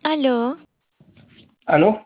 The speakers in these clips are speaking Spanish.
Aló, ¿Aló?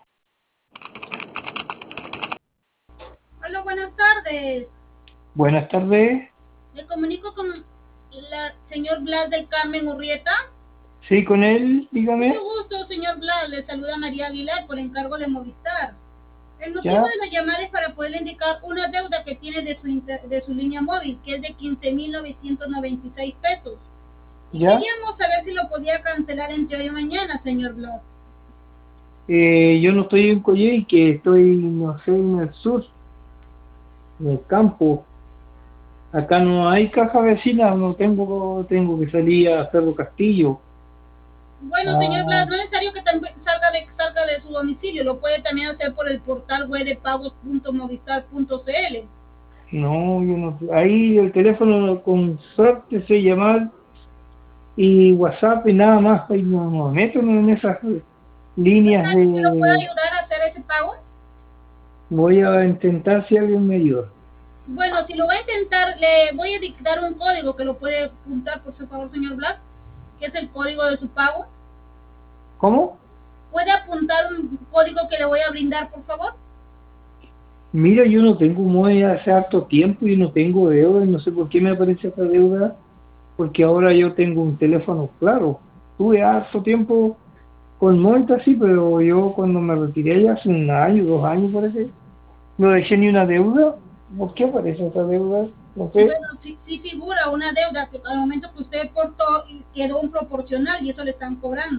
Hola, buenas tardes. Buenas tardes. Me comunico con el señor Blas del Carmen Urrieta. Sí, con él, Mucho dígame. gusto, señor Blas. Le saluda María Aguilar por encargo de Movistar. El motivo ¿Ya? de la llamada es para poderle indicar una deuda que tiene de su línea móvil, que es de 15.996 pesos. Y ¿Ya? queríamos saber si lo podía cancelar entre hoy y mañana, señor Blas. Yo no estoy en Coyhaique, estoy, no sé, en el sur, en el campo. Acá no hay caja vecina, no tengo que salir a Cerro Castillo. Bueno, señor Blas, Ah, no es necesario que salga de su domicilio, lo puede también hacer por el portal web de pagos.movistar.cl. no, yo no. Ahí el teléfono con suerte se llamar y WhatsApp y nada más. Ahí no me meto en esas ¿No hay líneas nadie que lo pueda de. ayudar a hacer ese pago? Voy a intentar si alguien me ayuda. Bueno, si lo va a intentar, le voy a dictar un código que lo puede apuntar, por favor, señor Blas, que es el código de su pago. ¿Cómo? ¿Puede apuntar un código que le voy a brindar, por favor? Mira, yo no tengo MOE hace harto tiempo y no tengo deuda, y no sé por qué me aparece esta deuda, porque ahora yo tengo un teléfono claro. Tuve harto tiempo con MOE así, pero yo cuando me retiré ya hace un año, 2 años parece, no dejé ni una deuda. ¿Por qué aparece esa deuda? No sé. Bueno, sí figura una deuda que al momento que usted portó quedó un proporcional y eso le están cobrando.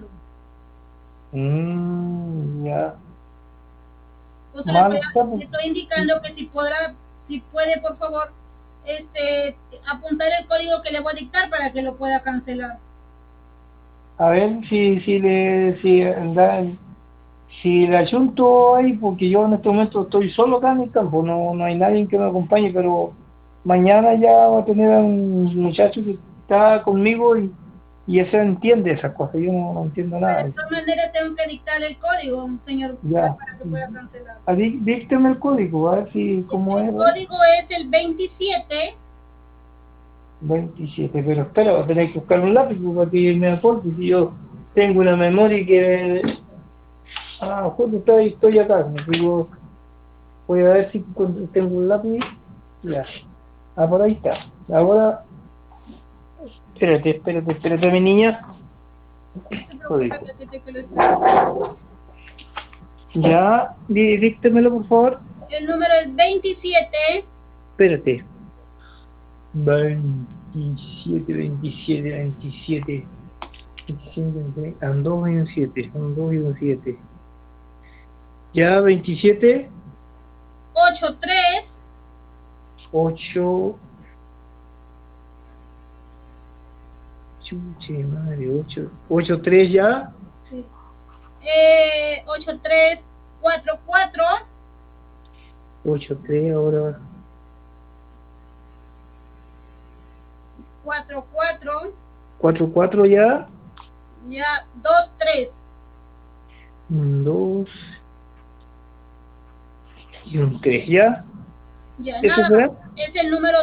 Ya. Por eso Mal está, le pues. estoy indicando que si puede, por favor, apuntar el código que le voy a dictar para que lo pueda cancelar. A ver si le ayunto ahí, porque yo en este momento estoy solo acá en el campo, no hay nadie que me acompañe, pero mañana ya va a tener a un muchacho que está conmigo y ese entiende esas cosas, yo no entiendo Pero nada de de eso. todas maneras tengo que dictarle el código, señor, Ya, para que pueda cancelar. dícteme el código, a ver si cómo El es, código es el 27. 27, pero espera, voy a tener que buscar un lápiz para que me aporte, si yo tengo una memoria que, justo estoy acá, digo, voy a ver si tengo un lápiz, ya. Por ahí está. Ahora, espérate, mi niña. No se preocupe Código. que lo espero. Ya, díctemelo, por favor. El número es 27. Espérate. 27. 27. Un 2 y un 7. Un 2 y un 7. Ya, 27. 83. 8. Chuche, madre, 8. 8, 3 ya. Sí. 8344. 8, 3 ahora. 44. 4, 4 ya. Ya, 23. Un 2 y un 3 ya. Ya, ¿Eso nada más. será? Es el número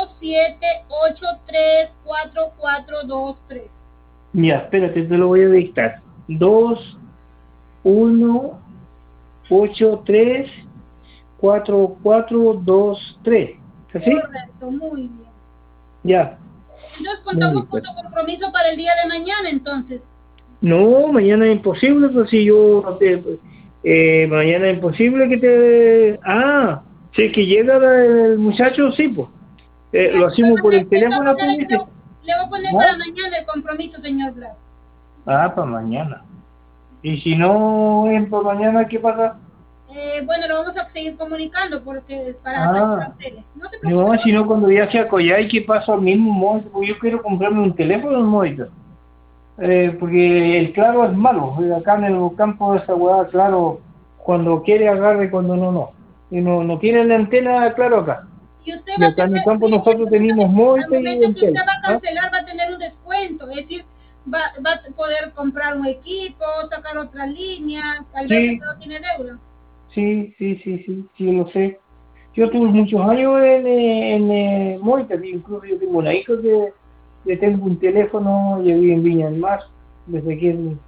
27834423. Ya, espérate, te lo voy a dictar. 2, 1, 8, 3, 4, 4, 2, 3. ¿Así? Correcto, muy bien. Ya. Entonces Muy contamos con bien. su compromiso para el día de mañana, entonces. No, mañana es imposible, pues si yo... mañana es imposible que te... si es que llega el muchacho, sí, pues. Ya, Lo hacemos por el de todas teléfono, tú maneras, dices. le voy a poner para ¿Ah? mañana el compromiso, señor Blas. Para mañana. Y si no es por mañana, ¿qué pasa? Bueno, lo vamos a seguir comunicando porque para que Ah. cancele. No se preocupe, No, sino cuando viaje a Coyhaique paso al mismo móvil, porque yo quiero comprarme un teléfono móvil, porque el claro es malo, acá en el campo de esa hueá, claro, cuando quiere agarre, cuando no. Y no tiene la antena claro acá. y usted Y va a acá en el tener, campo mire, nosotros tenemos móvil al y momento que usted Entel. va a ¿Ah? cancelar va a tener un descuento, es decir, va a poder comprar un equipo, sacar otra línea, al ver que Sí, no tiene deuda. sí, lo sé. Yo tuve muchos años en Moita, incluso yo tengo una hija que le tengo un teléfono y vive en Viña del Mar, desde que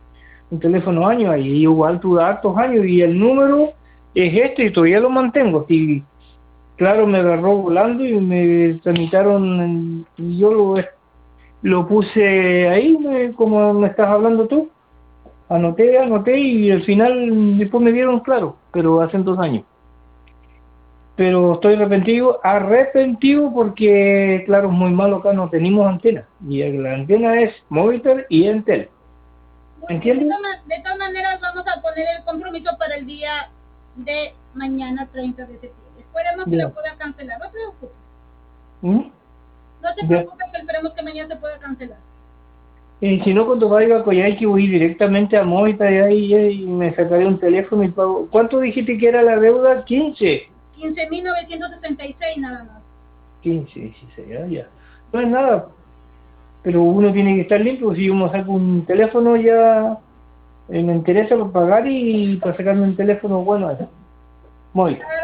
un teléfono años ahí, y igual tú das hartos años y el número es este y todavía lo mantengo. Y claro, me agarró volando y me tramitaron, y yo lo puse ahí, como me estás hablando tú, anoté y al final después me dieron claro, pero hace 2 años. Pero estoy arrepentido porque, claro, es muy malo acá, no tenemos antena. Y la antena es Movistar y Entel. Muy bien, ¿Entiendes? de todas maneras vamos a poner el compromiso para el día de mañana 30 de septiembre. Esperemos que la Ya. pueda cancelar, no se preocupe. ¿Mm? No se Ya. preocupe que esperemos que mañana se pueda cancelar. Y si no, cuando vaya a Coyhaique voy directamente a Movistar y me sacaré un teléfono y pago. ¿Cuánto dijiste que era la deuda? 15. 15.966 nada más. 15, 16, ya. No es nada, pero uno tiene que estar limpio. Si yo me saco un teléfono ya me interesa por pagar y para sacarme un teléfono bueno. Móvil. Claro,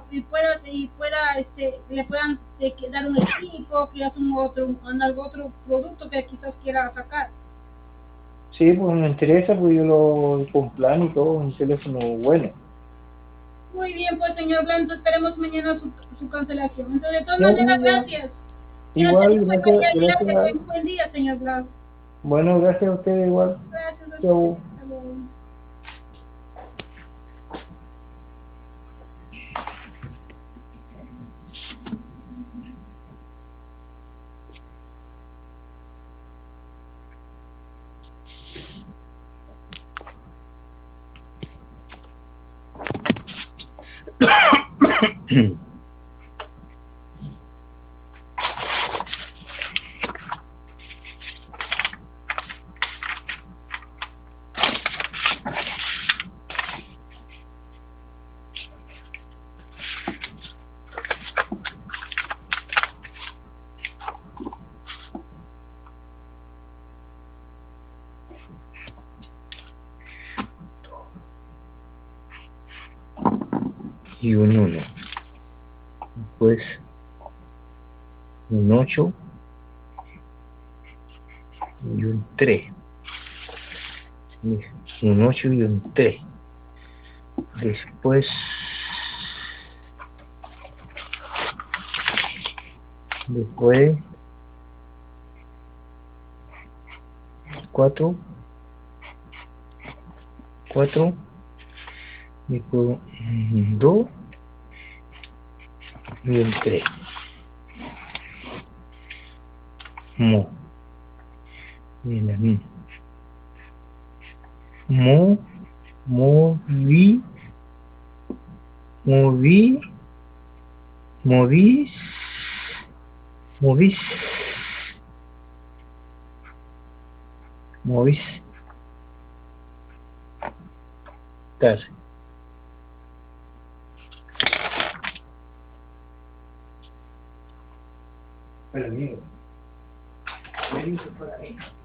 le puedan dar un equipo, quizás algo otro producto que quizás quiera sacar. Sí, pues me interesa, pues yo lo con plan y todo, un teléfono bueno. Muy bien, pues señor Blanco, esperemos mañana su cancelación. Entonces, de todas No, maneras, gracias. Gracias, igual, gracias, que tenga gracias. un buen día, señor Blanco. Bueno, gracias a ustedes igual. Gracias a usted. Chau. Hasta luego. Y un 1. Después un 8 y un 3. Un 8 y un 3. Después 4, 4, después un 2 y un 3. Mo. Mira, Mo, moví, moví, moví, moví, moví, tar. Pero amigo, ¿qué dices por ahí?